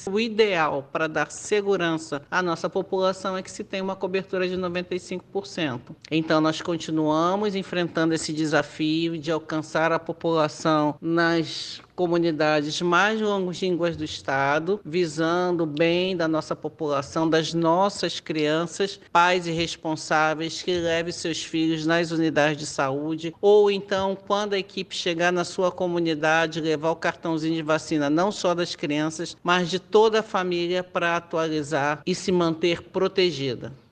O ideal para dar segurança à nossa população é que se tenha uma cobertura de 95%. Então, nós continuamos enfrentando esse desafio de alcançar a população nas comunidades mais longínquas do estado, visando o bem da nossa população, das nossas crianças, pais irresponsáveis que levem seus filhos nas unidades de saúde, ou então, quando a equipe chegar na sua comunidade, levar o cartãozinho de vacina, não só das crianças, mas de toda a família para atualizar e se manter protegida.